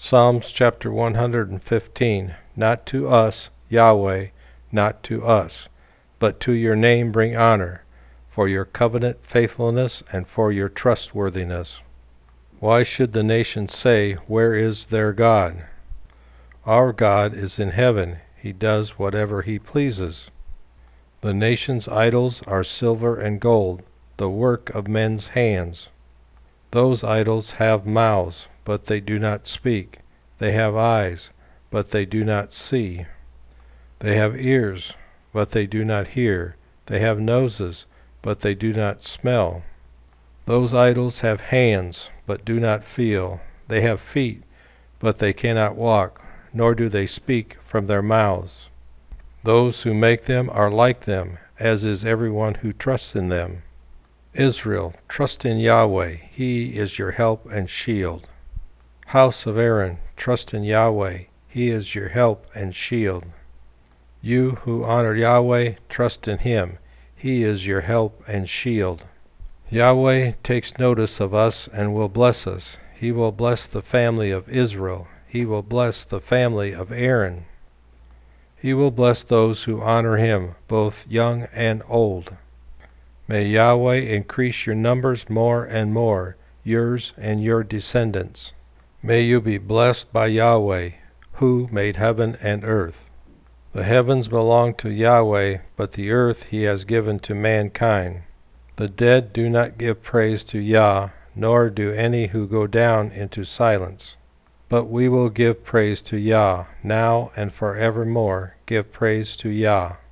Psalms chapter 115. Not to us, Yahweh, not to us, but to your name bring honor, for your covenant faithfulness and for your trustworthiness. Why should the nations say, "Where is their God?" Our God is in heaven. He does whatever he pleases. The nations' idols are silver and gold, the work of men's hands. Those idols have mouths, but they do not speak. They have eyes, but they do not see. They have ears, but they do not hear. They have noses, but they do not smell. Those idols have hands, but do not feel. They have feet, but they cannot walk, nor do they speak from their mouths. Those who make them are like them, as is everyone who trusts in them. Israel, trust in Yahweh. He is your help and shield. House of Aaron, trust in Yahweh. He is your help and shield. You who honor Yahweh, trust in him. He is your help and shield. Yahweh takes notice of us and will bless us. He will bless the family of Israel. He will bless the family of Aaron. He will bless those who honor him, both young and old. May Yahweh increase your numbers more and more, yours and your descendants. May you be blessed by Yahweh, who made heaven and earth. The heavens belong to Yahweh, but the earth he has given to mankind. The dead do not give praise to Yah, nor do any who go down into silence. But we will give praise to Yah, now and forevermore. Give praise to Yah.